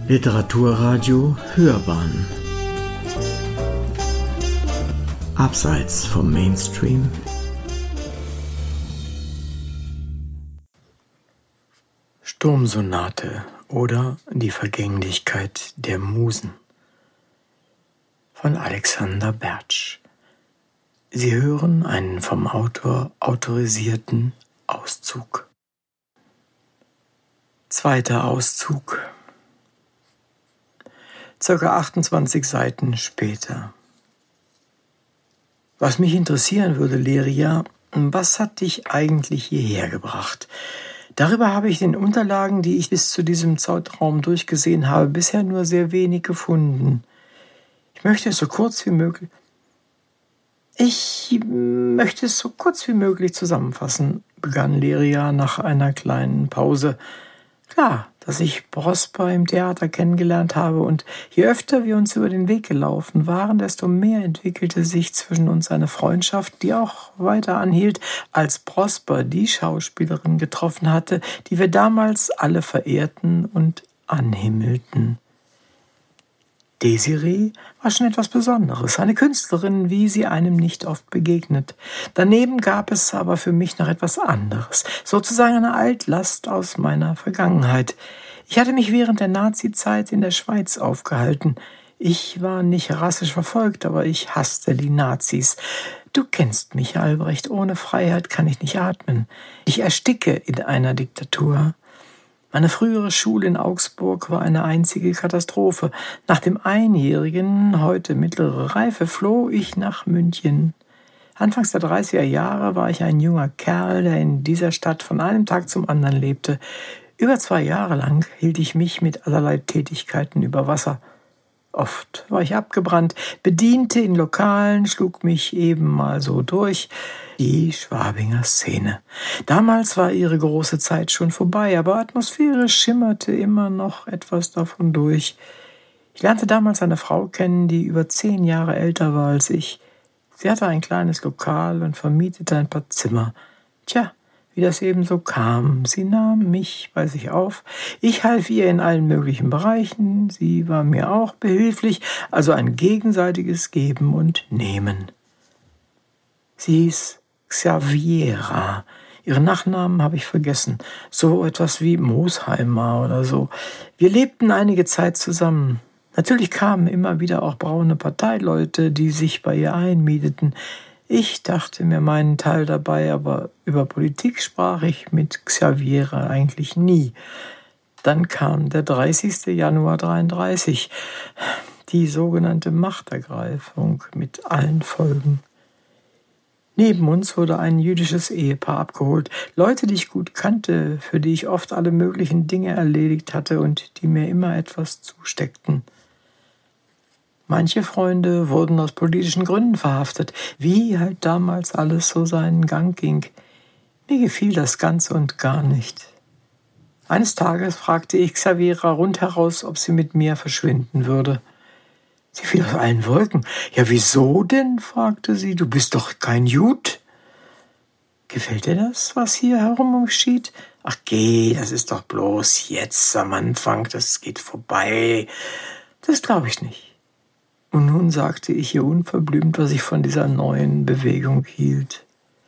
Literaturradio Hörbahn Abseits vom Mainstream. Sturmsonate oder die Vergänglichkeit der Musen von Alexander Bertsch. Sie hören einen vom Autor autorisierten Auszug. Zweiter Auszug. Circa 28 Seiten später. Was mich interessieren würde, Leria, was hat dich eigentlich hierher gebracht? Darüber habe ich in den Unterlagen, die ich bis zu diesem Zeitraum durchgesehen habe, bisher nur sehr wenig gefunden. Ich möchte es so kurz wie möglich zusammenfassen, begann Leria nach einer kleinen Pause. Klar, dass ich Prosper im Theater kennengelernt habe, und je öfter wir uns über den Weg gelaufen waren, desto mehr entwickelte sich zwischen uns eine Freundschaft, die auch weiter anhielt, als Prosper die Schauspielerin getroffen hatte, die wir damals alle verehrten und anhimmelten. Desiree war schon etwas Besonderes, eine Künstlerin, wie sie einem nicht oft begegnet. Daneben gab es aber für mich noch etwas anderes, sozusagen eine Altlast aus meiner Vergangenheit. Ich hatte mich während der Nazi-Zeit in der Schweiz aufgehalten. Ich war nicht rassisch verfolgt, aber ich hasste die Nazis. Du kennst mich, Albrecht, ohne Freiheit kann ich nicht atmen. Ich ersticke in einer Diktatur. Meine frühere Schule in Augsburg war eine einzige Katastrophe. Nach dem einjährigen, heute mittlere Reife, floh ich nach München. Anfangs der 30er Jahre war ich ein junger Kerl, der in dieser Stadt von einem Tag zum anderen lebte. Über 2 Jahre lang hielt ich mich mit allerlei Tätigkeiten über Wasser. Oft war ich abgebrannt, bediente in Lokalen, schlug mich eben mal so durch. Die Schwabinger Szene. Damals war ihre große Zeit schon vorbei, aber atmosphärisch schimmerte immer noch etwas davon durch. Ich lernte damals eine Frau kennen, die über 10 Jahre älter war als ich. Sie hatte ein kleines Lokal und vermietete ein paar Zimmer. Tja, wie das eben so kam. Sie nahm mich bei sich auf. Ich half ihr in allen möglichen Bereichen. Sie war mir auch behilflich, also ein gegenseitiges Geben und Nehmen. Sie hieß Xaviera. Ihren Nachnamen habe ich vergessen. So etwas wie Mosheimer oder so. Wir lebten einige Zeit zusammen. Natürlich kamen immer wieder auch braune Parteileute, die sich bei ihr einmieteten. Ich dachte mir meinen Teil dabei, aber über Politik sprach ich mit Xaviera eigentlich nie. Dann kam der 30. Januar 1933, die sogenannte Machtergreifung mit allen Folgen. Neben uns wurde ein jüdisches Ehepaar abgeholt. Leute, die ich gut kannte, für die ich oft alle möglichen Dinge erledigt hatte und die mir immer etwas zusteckten. Manche Freunde wurden aus politischen Gründen verhaftet, wie halt damals alles so seinen Gang ging. Mir gefiel das ganz und gar nicht. Eines Tages fragte ich Xaviera rundheraus, ob sie mit mir verschwinden würde. Sie fiel aus allen Wolken. »Ja, wieso denn?« fragte sie. »Du bist doch kein Jud.« »Gefällt dir das, was hier herum geschieht?« »Ach geh, das ist doch bloß jetzt am Anfang, das geht vorbei.« »Das glaube ich nicht.« Und nun sagte ich ihr unverblümt, was ich von dieser neuen Bewegung hielt.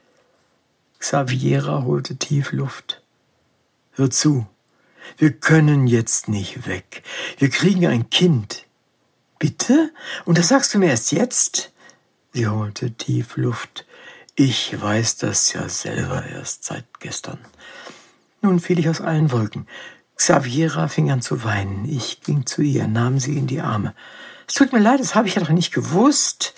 Xaviera holte tief Luft. »Hör zu, wir können jetzt nicht weg. Wir kriegen ein Kind.« »Bitte? Und das sagst du mir erst jetzt?« Sie holte tief Luft. »Ich weiß das ja selber erst seit gestern.« Nun fiel ich aus allen Wolken. Xaviera fing an zu weinen. Ich ging zu ihr, nahm sie in die Arme. »Es tut mir leid, das habe ich ja doch nicht gewusst.«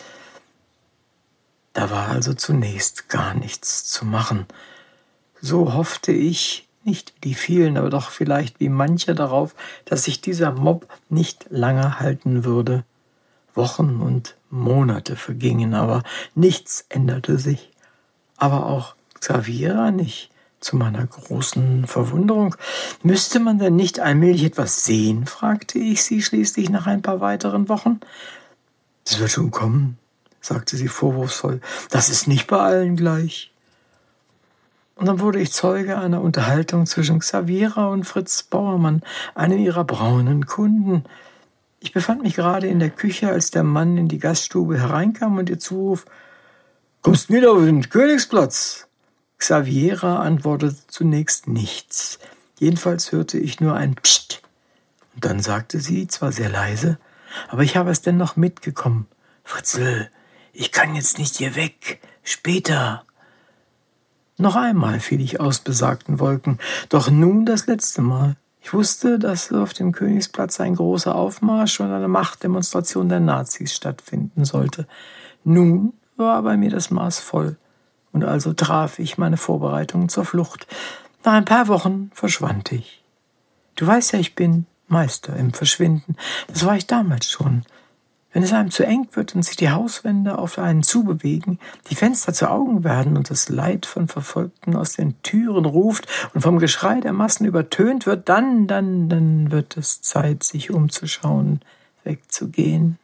Da war also zunächst gar nichts zu machen. So hoffte ich, nicht wie die vielen, aber doch vielleicht wie mancher darauf, dass sich dieser Mob nicht lange halten würde. Wochen und Monate vergingen, aber nichts änderte sich. Aber auch Xaviera nicht, zu meiner großen Verwunderung. »Müsste man denn nicht allmählich etwas sehen?« fragte ich sie schließlich nach ein paar weiteren Wochen. »Das wird schon kommen«, sagte sie vorwurfsvoll. »Das ist nicht bei allen gleich.« Und dann wurde ich Zeuge einer Unterhaltung zwischen Xaviera und Fritz Bauermann, einem ihrer braunen Kunden. Ich befand mich gerade in der Küche, als der Mann in die Gaststube hereinkam und ihr zuruf: »Kommst wieder auf den Königsplatz?« Xaviera antwortete zunächst nichts. Jedenfalls hörte ich nur ein Psst. Und dann sagte sie, zwar sehr leise, aber ich habe es dennoch mitgekommen: »Fritzl, ich kann jetzt nicht hier weg. Später.« Noch einmal fiel ich aus besagten Wolken, doch nun das letzte Mal. Ich wusste, dass auf dem Königsplatz ein großer Aufmarsch und eine Machtdemonstration der Nazis stattfinden sollte. Nun war bei mir das Maß voll, und also traf ich meine Vorbereitungen zur Flucht. Nach ein paar Wochen verschwand ich. Du weißt ja, ich bin Meister im Verschwinden. Das war ich damals schon. Wenn es einem zu eng wird und sich die Hauswände auf einen zubewegen, die Fenster zu Augen werden und das Leid von Verfolgten aus den Türen ruft und vom Geschrei der Massen übertönt wird, dann wird es Zeit, sich umzuschauen, wegzugehen.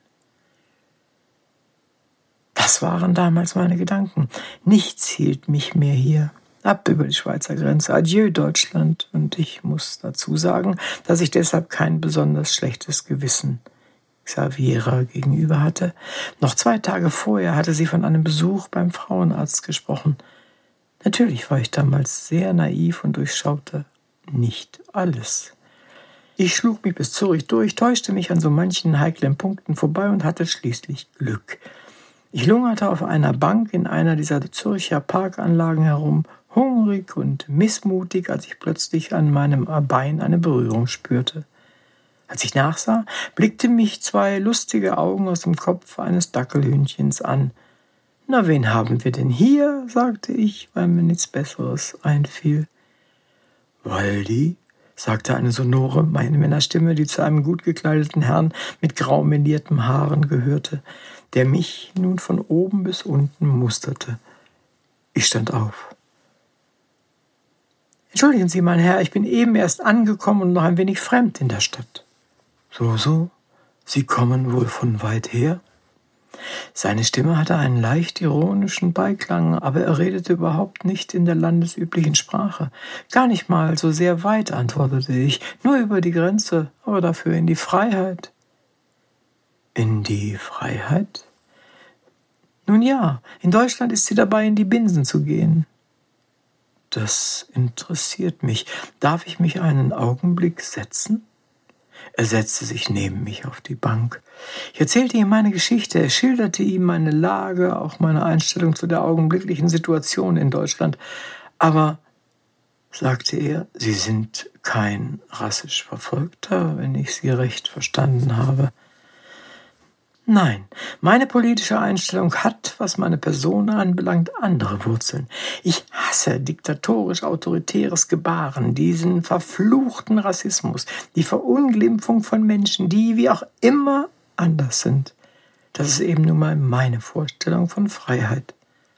Das waren damals meine Gedanken. Nichts hielt mich mehr hier. Ab über die Schweizer Grenze. Adieu, Deutschland. Und ich muss dazu sagen, dass ich deshalb kein besonders schlechtes Gewissen Xaviera gegenüber hatte. Noch 2 Tage vorher hatte sie von einem Besuch beim Frauenarzt gesprochen. Natürlich war ich damals sehr naiv und durchschaute nicht alles. Ich schlug mich bis Zürich durch, täuschte mich an so manchen heiklen Punkten vorbei und hatte schließlich Glück. Ich lungerte auf einer Bank in einer dieser Zürcher Parkanlagen herum, hungrig und missmutig, als ich plötzlich an meinem Bein eine Berührung spürte. Als ich nachsah, blickten mich 2 lustige Augen aus dem Kopf eines Dackelhühnchens an. »Na, wen haben wir denn hier?« sagte ich, weil mir nichts Besseres einfiel. »Waldi«, sagte eine sonore Männerstimme, die zu einem gut gekleideten Herrn mit grau melierten Haaren gehörte, der mich nun von oben bis unten musterte. Ich stand auf. »Entschuldigen Sie, mein Herr, ich bin eben erst angekommen und noch ein wenig fremd in der Stadt.« »So, Sie kommen wohl von weit her?« Seine Stimme hatte einen leicht ironischen Beiklang, aber er redete überhaupt nicht in der landesüblichen Sprache. »Gar nicht mal so sehr weit«, antwortete ich, »nur über die Grenze, aber dafür in die Freiheit.« »In die Freiheit?« »Nun ja, in Deutschland ist sie dabei, in die Binsen zu gehen.« »Das interessiert mich. Darf ich mich einen Augenblick setzen?« Er setzte sich neben mich auf die Bank. Ich erzählte ihm meine Geschichte, schilderte ihm meine Lage, auch meine Einstellung zu der augenblicklichen Situation in Deutschland. »Aber«, sagte er, »Sie sind kein rassisch Verfolgter, wenn ich Sie recht verstanden habe.« »Nein, meine politische Einstellung hat, was meine Person anbelangt, andere Wurzeln. Ich hasse diktatorisch-autoritäres Gebaren, diesen verfluchten Rassismus, die Verunglimpfung von Menschen, die wie auch immer anders sind. Das ist eben nun mal meine Vorstellung von Freiheit.«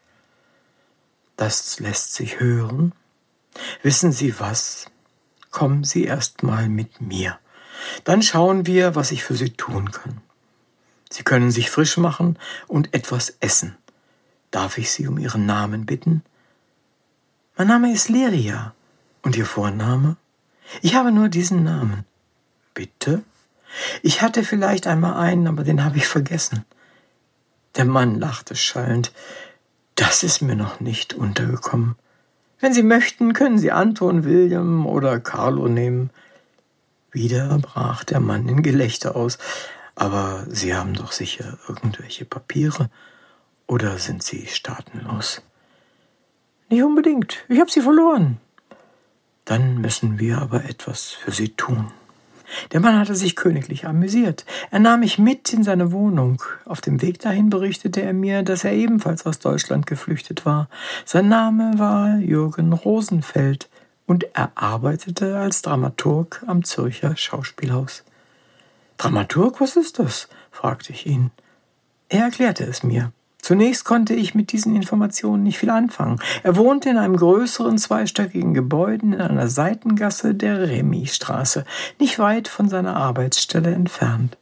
»Das lässt sich hören. Wissen Sie was? Kommen Sie erst mal mit mir. Dann schauen wir, was ich für Sie tun kann. Sie können sich frisch machen und etwas essen. Darf ich Sie um Ihren Namen bitten?« »Mein Name ist Leria. Und Ihr Vorname?« »Ich habe nur diesen Namen.« »Bitte?« »Ich hatte vielleicht einmal einen, aber den habe ich vergessen.« Der Mann lachte schallend. »Das ist mir noch nicht untergekommen. Wenn Sie möchten, können Sie Anton, William oder Carlo nehmen.« Wieder brach der Mann in Gelächter aus. »Aber Sie haben doch sicher irgendwelche Papiere, oder sind Sie staatenlos?« »Nicht unbedingt. Ich habe sie verloren.« »Dann müssen wir aber etwas für Sie tun.« Der Mann hatte sich königlich amüsiert. Er nahm mich mit in seine Wohnung. Auf dem Weg dahin berichtete er mir, dass er ebenfalls aus Deutschland geflüchtet war. Sein Name war Jürgen Rosenfeld und er arbeitete als Dramaturg am Zürcher Schauspielhaus. »Dramaturg, was ist das?« fragte ich ihn. Er erklärte es mir. Zunächst konnte ich mit diesen Informationen nicht viel anfangen. Er wohnte in einem größeren zweistöckigen Gebäude in einer Seitengasse der Remy-Straße, nicht weit von seiner Arbeitsstelle entfernt.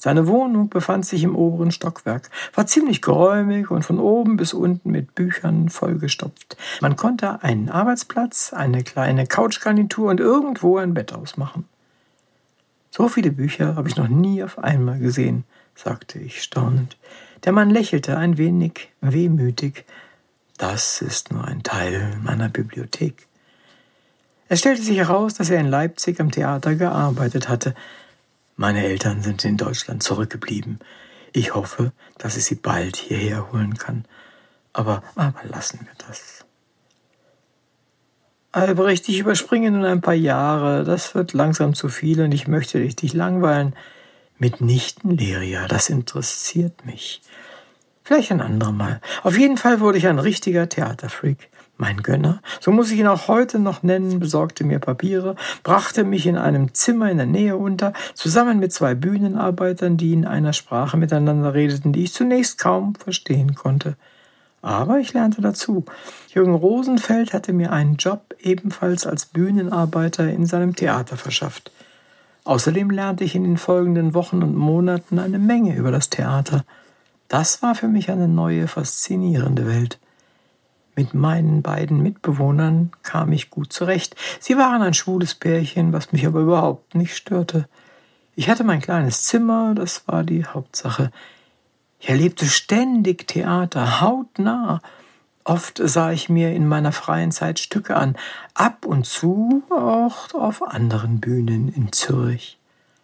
Seine Wohnung befand sich im oberen Stockwerk, war ziemlich geräumig und von oben bis unten mit Büchern vollgestopft. Man konnte einen Arbeitsplatz, eine kleine Couchgarnitur und irgendwo ein Bett ausmachen. »So viele Bücher habe ich noch nie auf einmal gesehen«, sagte ich staunend. Der Mann lächelte ein wenig wehmütig. »Das ist nur ein Teil meiner Bibliothek.« Es stellte sich heraus, dass er in Leipzig am Theater gearbeitet hatte. Meine Eltern sind in Deutschland zurückgeblieben. Ich hoffe, dass ich sie bald hierher holen kann. Aber lassen wir das. Albrecht, ich überspringe nun ein paar Jahre. Das wird langsam zu viel und ich möchte dich nicht langweilen. Mitnichten, Leria, das interessiert mich. Vielleicht ein andermal. Auf jeden Fall wurde ich ein richtiger Theaterfreak. Mein Gönner, so muss ich ihn auch heute noch nennen, besorgte mir Papiere, brachte mich in einem Zimmer in der Nähe unter, zusammen mit 2 Bühnenarbeitern, die in einer Sprache miteinander redeten, die ich zunächst kaum verstehen konnte. Aber ich lernte dazu. Jürgen Rosenfeld hatte mir einen Job ebenfalls als Bühnenarbeiter in seinem Theater verschafft. Außerdem lernte ich in den folgenden Wochen und Monaten eine Menge über das Theater. Das war für mich eine neue, faszinierende Welt. Mit meinen beiden Mitbewohnern kam ich gut zurecht. Sie waren ein schwules Pärchen, was mich aber überhaupt nicht störte. Ich hatte mein kleines Zimmer, das war die Hauptsache. Ich erlebte ständig Theater, hautnah. Oft sah ich mir in meiner freien Zeit Stücke an, ab und zu auch auf anderen Bühnen in Zürich.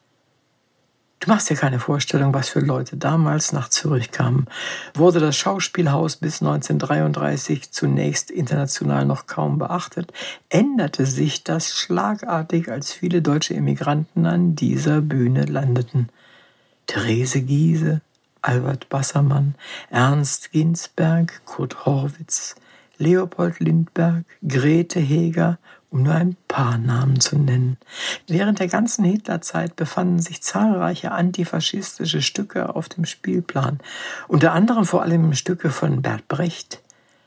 Du machst dir keine Vorstellung, was für Leute damals nach Zürich kamen. Wurde das Schauspielhaus bis 1933 zunächst international noch kaum beachtet, änderte sich das schlagartig, als viele deutsche Emigranten an dieser Bühne landeten. Therese Giehse, Albert Bassermann, Ernst Ginsberg, Kurt Horwitz, Leopold Lindbergh, Grete Heger, um nur ein paar Namen zu nennen. Während der ganzen Hitlerzeit befanden sich zahlreiche antifaschistische Stücke auf dem Spielplan, unter anderem vor allem Stücke von Bert Brecht.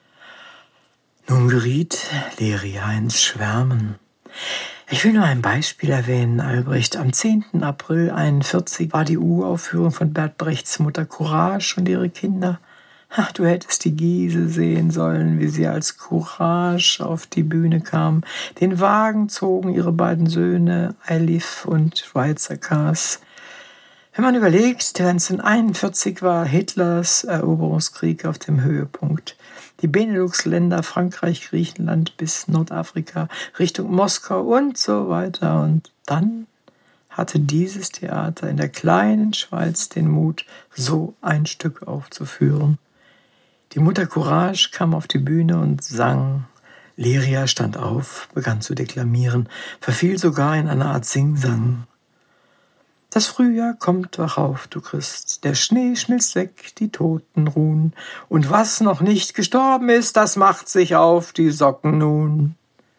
Nun geriet Leria ins Schwärmen. Ich will nur ein Beispiel erwähnen, Albrecht. Am 10. April 1941 war die Uraufführung von Bert Brechts Mutter Courage und ihre Kinder. Ach, du hättest die Giese sehen sollen, wie sie als Courage auf die Bühne kam. Den Wagen zogen ihre beiden Söhne, Eilif und Schweizer Kaas. Wenn man überlegt, 1941 war Hitlers Eroberungskrieg auf dem Höhepunkt. Die Benelux-Länder, Frankreich, Griechenland bis Nordafrika, Richtung Moskau und so weiter. Und dann hatte dieses Theater in der kleinen Schweiz den Mut, so ein Stück aufzuführen. Die Mutter Courage kam auf die Bühne und sang. Leria stand auf, begann zu deklamieren, verfiel sogar in eine Art Singsang. Das Frühjahr kommt, wach auf, du Christ, der Schnee schmilzt weg, die Toten ruhen, und was noch nicht gestorben ist, das macht sich auf die Socken nun.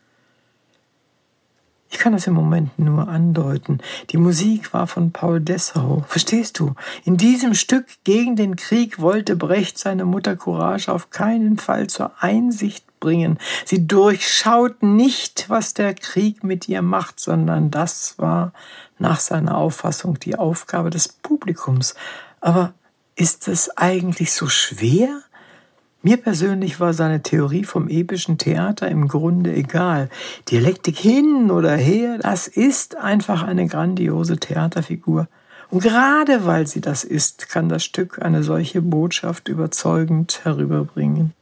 Ich kann das im Moment nur andeuten. Die Musik war von Paul Dessau. Verstehst du? In diesem Stück gegen den Krieg wollte Brecht seine Mutter Courage auf keinen Fall zur Einsicht bringen. Sie durchschaut nicht, was der Krieg mit ihr macht, sondern das war nach seiner Auffassung die Aufgabe des Publikums. Aber ist es eigentlich so schwer? Mir persönlich war seine Theorie vom epischen Theater im Grunde egal. Dialektik hin oder her, das ist einfach eine grandiose Theaterfigur. Und gerade weil sie das ist, kann das Stück eine solche Botschaft überzeugend herüberbringen.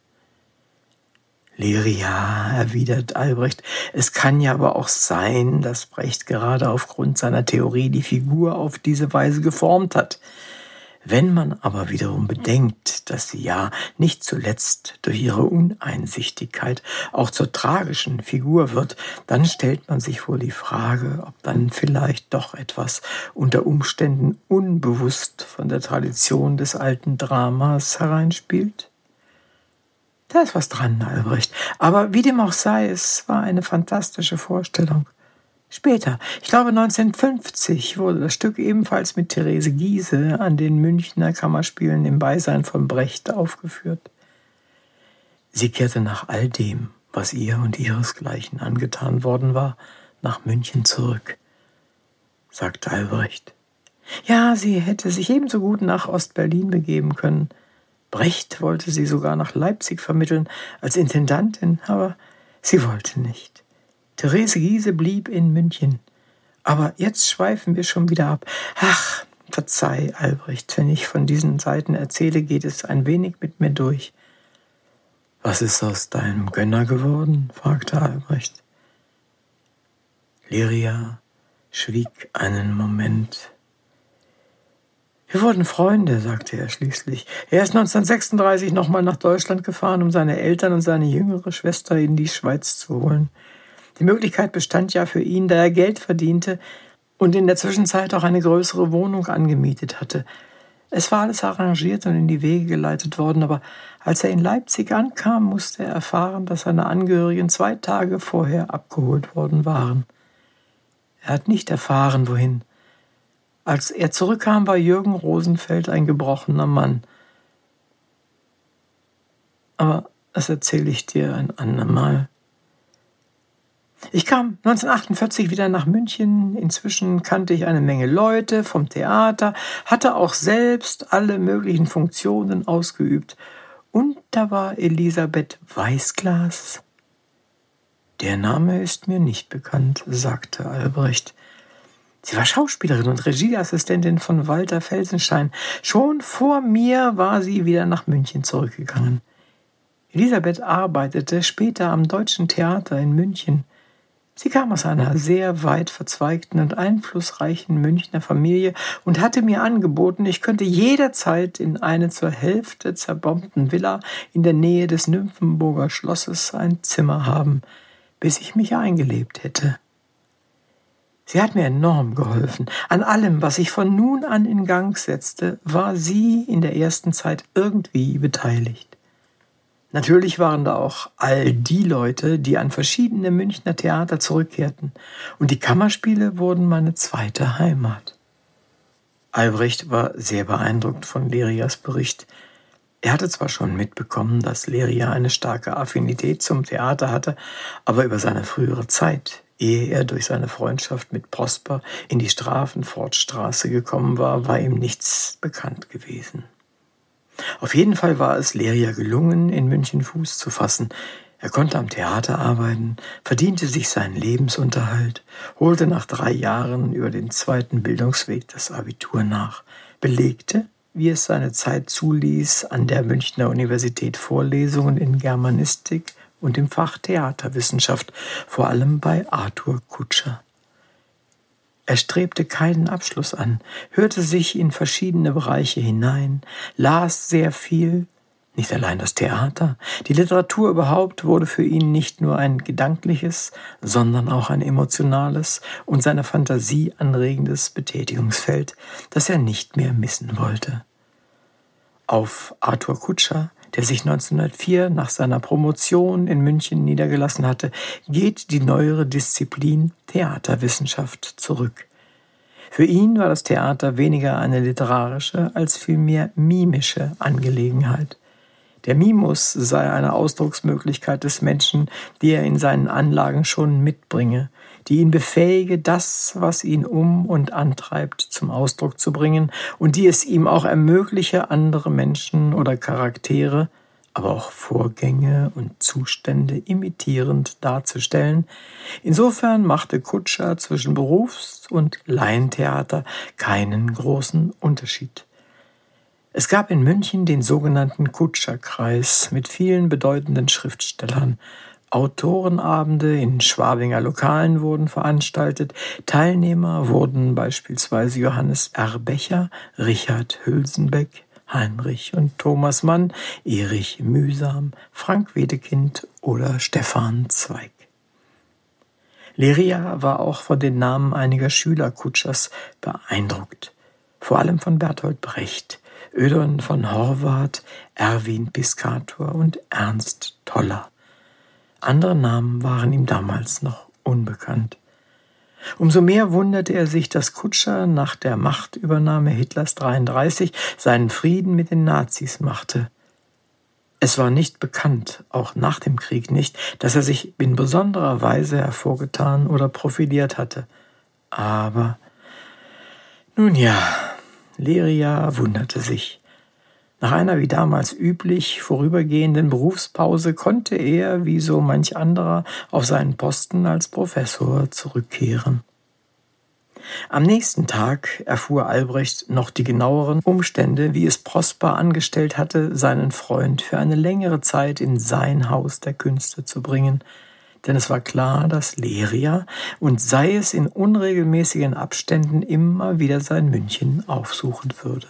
Leria, erwidert Albrecht, es kann ja aber auch sein, dass Brecht gerade aufgrund seiner Theorie die Figur auf diese Weise geformt hat. Wenn man aber wiederum bedenkt, dass sie ja nicht zuletzt durch ihre Uneinsichtigkeit auch zur tragischen Figur wird, dann stellt man sich wohl die Frage, ob dann vielleicht doch etwas unter Umständen unbewusst von der Tradition des alten Dramas hereinspielt. Da ist was dran, Albrecht. Aber wie dem auch sei, es war eine fantastische Vorstellung. Später, ich glaube 1950, wurde das Stück ebenfalls mit Therese Giehse an den Münchner Kammerspielen im Beisein von Brecht aufgeführt. Sie kehrte nach all dem, was ihr und ihresgleichen angetan worden war, nach München zurück, sagte Albrecht. Ja, sie hätte sich ebenso gut nach Ostberlin begeben können. Brecht wollte sie sogar nach Leipzig vermitteln als Intendantin, aber sie wollte nicht. Therese Giehse blieb in München. Aber jetzt schweifen wir schon wieder ab. Ach, verzeih, Albrecht, wenn ich von diesen Seiten erzähle, geht es ein wenig mit mir durch. »Was ist aus deinem Gönner geworden?« fragte Albrecht. Lyria schwieg einen Moment. »Wir wurden Freunde«, sagte er schließlich. Er ist 1936 nochmal nach Deutschland gefahren, um seine Eltern und seine jüngere Schwester in die Schweiz zu holen. Die Möglichkeit bestand ja für ihn, da er Geld verdiente und in der Zwischenzeit auch eine größere Wohnung angemietet hatte. Es war alles arrangiert und in die Wege geleitet worden, aber als er in Leipzig ankam, musste er erfahren, dass seine Angehörigen 2 Tage vorher abgeholt worden waren. Er hat nicht erfahren, wohin. Als er zurückkam, war Jürgen Rosenfeld ein gebrochener Mann. Aber das erzähle ich dir ein andermal. Ich kam 1948 wieder nach München. Inzwischen kannte ich eine Menge Leute vom Theater, hatte auch selbst alle möglichen Funktionen ausgeübt. Und da war Elisabeth Weißglas. Der Name ist mir nicht bekannt, sagte Albrecht. Sie war Schauspielerin und Regieassistentin von Walter Felsenstein. Schon vor mir war sie wieder nach München zurückgegangen. Elisabeth arbeitete später am Deutschen Theater in München. Sie kam aus einer sehr weit verzweigten und einflussreichen Münchner Familie und hatte mir angeboten, ich könnte jederzeit in eine zur Hälfte zerbombten Villa in der Nähe des Nymphenburger Schlosses ein Zimmer haben, bis ich mich eingelebt hätte. Sie hat mir enorm geholfen. An allem, was ich von nun an in Gang setzte, war sie in der ersten Zeit irgendwie beteiligt. Natürlich waren da auch all die Leute, die an verschiedene Münchner Theater zurückkehrten. Und die Kammerspiele wurden meine zweite Heimat. Albrecht war sehr beeindruckt von Lyrias Bericht. Er hatte zwar schon mitbekommen, dass Lyria eine starke Affinität zum Theater hatte, aber über seine frühere Zeit, ehe er durch seine Freundschaft mit Prosper in die Straffenfortstraße gekommen war, war ihm nichts bekannt gewesen. Auf jeden Fall war es Lyria gelungen, in München Fuß zu fassen. Er konnte am Theater arbeiten, verdiente sich seinen Lebensunterhalt, holte nach 3 Jahren über den 2. Bildungsweg das Abitur nach, belegte, wie es seine Zeit zuließ, an der Münchner Universität Vorlesungen in Germanistik und im Fach Theaterwissenschaft, vor allem bei Arthur Kutscher. Er strebte keinen Abschluss an, hörte sich in verschiedene Bereiche hinein, las sehr viel, nicht allein das Theater. Die Literatur überhaupt wurde für ihn nicht nur ein gedankliches, sondern auch ein emotionales und seine Fantasie anregendes Betätigungsfeld, das er nicht mehr missen wollte. Auf Arthur Kutscher, der sich 1904 nach seiner Promotion in München niedergelassen hatte, geht die neuere Disziplin Theaterwissenschaft zurück. Für ihn war das Theater weniger eine literarische als vielmehr mimische Angelegenheit. Der Mimus sei eine Ausdrucksmöglichkeit des Menschen, die er in seinen Anlagen schon mitbringe, die ihn befähige, das, was ihn und antreibt, zum Ausdruck zu bringen und die es ihm auch ermögliche, andere Menschen oder Charaktere, aber auch Vorgänge und Zustände imitierend darzustellen. Insofern machte Kutscher zwischen Berufs- und Laientheater keinen großen Unterschied. Es gab in München den sogenannten Kutscherkreis mit vielen bedeutenden Schriftstellern. Autorenabende in Schwabinger Lokalen wurden veranstaltet. Teilnehmer wurden beispielsweise Johannes R. Becher, Richard Hülsenbeck, Heinrich und Thomas Mann, Erich Mühsam, Frank Wedekind oder Stefan Zweig. Lyria war auch von den Namen einiger Schüler Kutschers beeindruckt, vor allem von Bertolt Brecht, Ödon von Horvath, Erwin Piscator und Ernst Toller. Andere Namen waren ihm damals noch unbekannt. Umso mehr wunderte er sich, dass Kutscher nach der Machtübernahme Hitlers 1933 seinen Frieden mit den Nazis machte. Es war nicht bekannt, auch nach dem Krieg nicht, dass er sich in besonderer Weise hervorgetan oder profiliert hatte. Aber nun ja, Leria wunderte sich. Nach einer wie damals üblich vorübergehenden Berufspause konnte er, wie so manch anderer, auf seinen Posten als Professor zurückkehren. Am nächsten Tag erfuhr Albrecht noch die genaueren Umstände, wie es Prosper angestellt hatte, seinen Freund für eine längere Zeit in sein Haus der Künste zu bringen, denn es war klar, dass Leria, und sei es in unregelmäßigen Abständen, immer wieder sein München aufsuchen würde.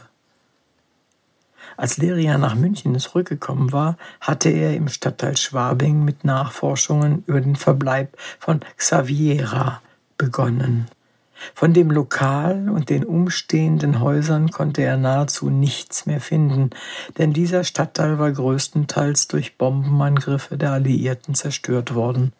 Als Leria nach München zurückgekommen war, hatte er im Stadtteil Schwabing mit Nachforschungen über den Verbleib von Xaviera begonnen. Von dem Lokal und den umstehenden Häusern konnte er nahezu nichts mehr finden, denn dieser Stadtteil war größtenteils durch Bombenangriffe der Alliierten zerstört worden.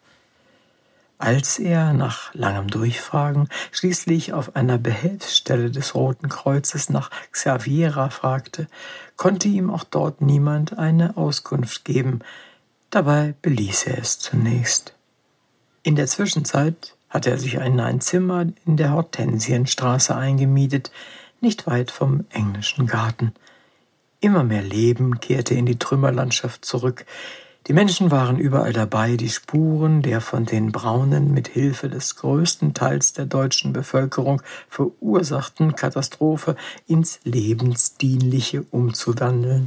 Als er nach langem Durchfragen schließlich auf einer Behelfsstelle des Roten Kreuzes nach Xaviera fragte, konnte ihm auch dort niemand eine Auskunft geben. Dabei beließ er es zunächst. In der Zwischenzeit hatte er sich in ein Zimmer in der Hortensienstraße eingemietet, nicht weit vom Englischen Garten. Immer mehr Leben kehrte in die Trümmerlandschaft zurück. Die Menschen waren überall dabei, die Spuren der von den Braunen mit Hilfe des größten Teils der deutschen Bevölkerung verursachten Katastrophe ins Lebensdienliche umzuwandeln.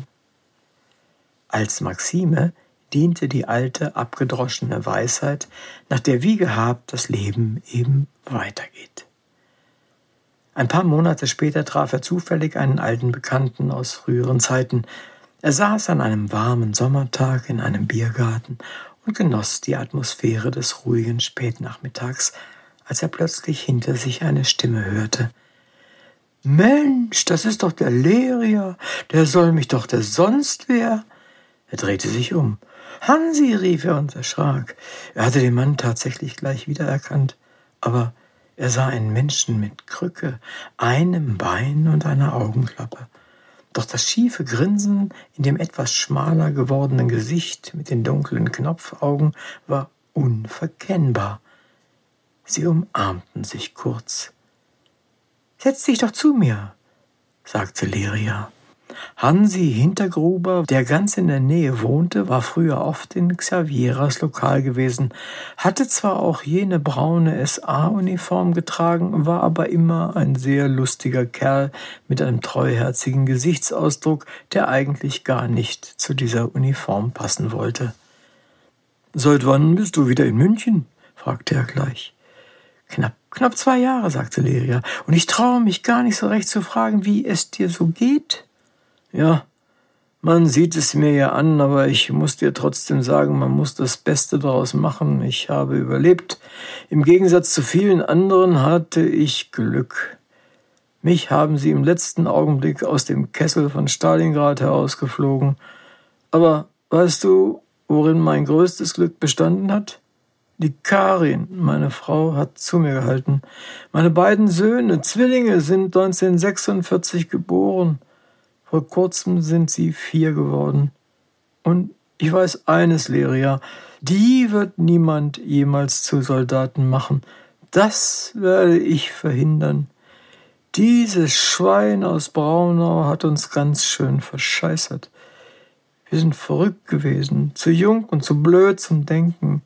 Als Maxime diente die alte, abgedroschene Weisheit, nach der wie gehabt das Leben eben weitergeht. Ein paar Monate später traf er zufällig einen alten Bekannten aus früheren Zeiten. Er saß an einem warmen Sommertag in einem Biergarten und genoss die Atmosphäre des ruhigen Spätnachmittags, als er plötzlich hinter sich eine Stimme hörte. »Mensch, das ist doch der Leria, der soll mich doch der sonst wer!« Er drehte sich um. »Hansi«, rief er und erschrak. Er hatte den Mann tatsächlich gleich wiedererkannt, aber er sah einen Menschen mit Krücke, einem Bein und einer Augenklappe. Doch das schiefe Grinsen in dem etwas schmaler gewordenen Gesicht mit den dunklen Knopfaugen war unverkennbar. Sie umarmten sich kurz. »Setz dich doch zu mir«, sagte Leria. Hansi Hintergruber, der ganz in der Nähe wohnte, war früher oft in Xavieras Lokal gewesen, hatte zwar auch jene braune SA-Uniform getragen, war aber immer ein sehr lustiger Kerl mit einem treuherzigen Gesichtsausdruck, der eigentlich gar nicht zu dieser Uniform passen wollte. »Seit wann bist du wieder in München?« fragte er gleich. Knapp 2 Jahre, sagte Leria, und ich traue mich gar nicht so recht zu fragen, wie es dir so geht. »Ja, man sieht es mir ja an, aber ich muss dir trotzdem sagen, man muss das Beste daraus machen. Ich habe überlebt. Im Gegensatz zu vielen anderen hatte ich Glück. Mich haben sie im letzten Augenblick aus dem Kessel von Stalingrad herausgeflogen. Aber weißt du, worin mein größtes Glück bestanden hat? Die Karin, meine Frau, hat zu mir gehalten. Meine beiden Söhne, Zwillinge, sind 1946 geboren. Vor kurzem sind sie 4 geworden. Und ich weiß eines, Leria, die wird niemand jemals zu Soldaten machen. Das werde ich verhindern. Dieses Schwein aus Braunau hat uns ganz schön verscheißert. Wir sind verrückt gewesen, zu jung und zu blöd zum Denken.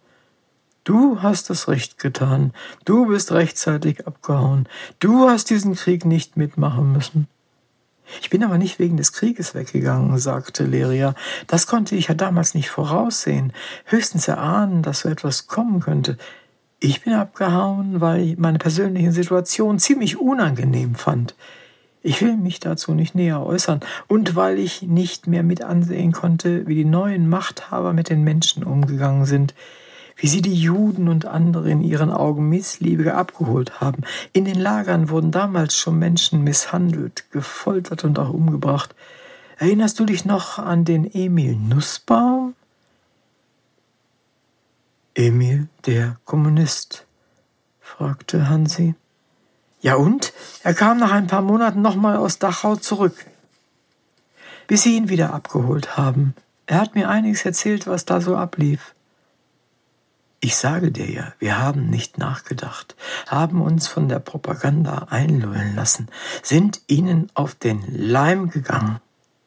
Du hast das Recht getan. Du bist rechtzeitig abgehauen. Du hast diesen Krieg nicht mitmachen müssen. Ich bin aber nicht wegen des Krieges weggegangen, sagte Leria. Das konnte ich ja damals nicht voraussehen, höchstens erahnen, dass so etwas kommen könnte. Ich bin abgehauen, weil ich meine persönliche Situation ziemlich unangenehm fand. Ich will mich dazu nicht näher äußern und weil ich nicht mehr mit ansehen konnte, wie die neuen Machthaber mit den Menschen umgegangen sind, wie sie die Juden und andere in ihren Augen Missliebige abgeholt haben. In den Lagern wurden damals schon Menschen misshandelt, gefoltert und auch umgebracht. Erinnerst du dich noch an den Emil Nussbaum? Emil, der Kommunist, fragte Hansi. Ja und? Er kam nach ein paar Monaten nochmal aus Dachau zurück, bis sie ihn wieder abgeholt haben. Er hat mir einiges erzählt, was da so ablief. Ich sage dir ja, wir haben nicht nachgedacht, haben uns von der Propaganda einlullen lassen, sind ihnen auf den Leim gegangen.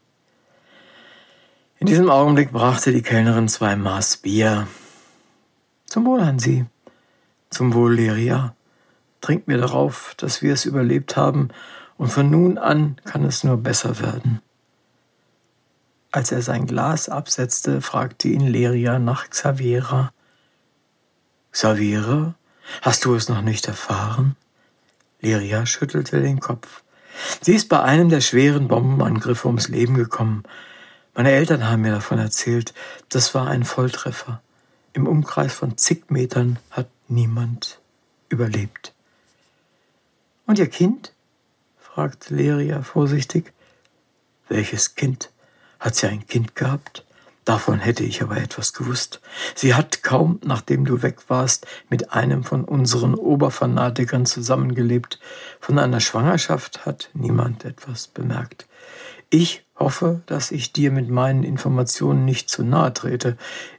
In diesem Augenblick brachte die Kellnerin 2 Maß Bier. Zum Wohl an Sie. Zum Wohl, Lyria. Trinkt mir darauf, dass wir es überlebt haben, und von nun an kann es nur besser werden. Als er sein Glas absetzte, fragte ihn Lyria nach Xaviera. Xaviera, hast du es noch nicht erfahren? Lyria schüttelte den Kopf. Sie ist bei einem der schweren Bombenangriffe ums Leben gekommen. Meine Eltern haben mir davon erzählt. Das war ein Volltreffer. Im Umkreis von zig Metern hat niemand überlebt. Und Ihr Kind? Fragte Lyria vorsichtig. Welches Kind? Hat sie ein Kind gehabt? Davon hätte ich aber etwas gewusst. Sie hat kaum, nachdem du weg warst, mit einem von unseren Oberfanatikern zusammengelebt. Von einer Schwangerschaft hat niemand etwas bemerkt. Ich hoffe, dass ich dir mit meinen Informationen nicht zu nahe trete.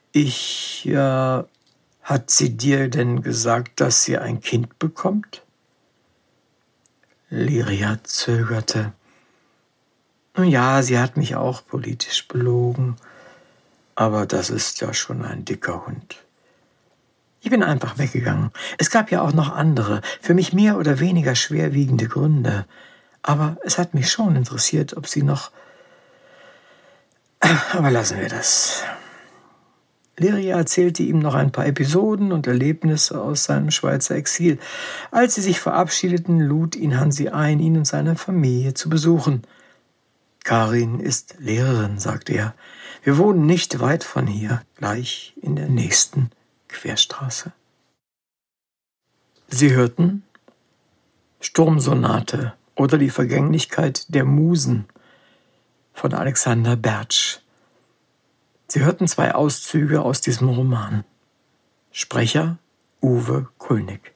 Hat sie dir denn gesagt, dass sie ein Kind bekommt? Lyria zögerte. Nun ja, sie hat mich auch politisch belogen. Aber das ist ja schon ein dicker Hund. Ich bin einfach weggegangen. Es gab ja auch noch andere, für mich mehr oder weniger schwerwiegende Gründe. Aber es hat mich schon interessiert, ob sie noch... Aber lassen wir das. Lyria erzählte ihm noch ein paar Episoden und Erlebnisse aus seinem Schweizer Exil. Als sie sich verabschiedeten, lud ihn Hansi ein, ihn und seine Familie zu besuchen. Karin ist Lehrerin, sagte er. Wir wohnen nicht weit von hier, gleich in der nächsten Querstraße. Sie hörten Sturmsonate oder die Vergänglichkeit der Musen von Alexander Bertsch. Sie hörten 2 Auszüge aus diesem Roman. Sprecher Uwe Kulnig.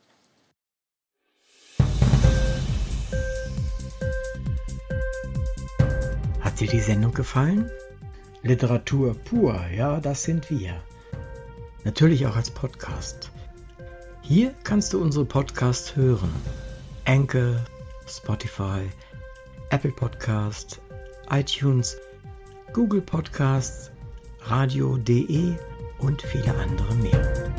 Hat dir die Sendung gefallen? Literatur pur, ja, das sind wir. Natürlich auch als Podcast. Hier kannst du unsere Podcasts hören. Anchor, Spotify, Apple Podcast, iTunes, Google Podcasts, radio.de und viele andere mehr.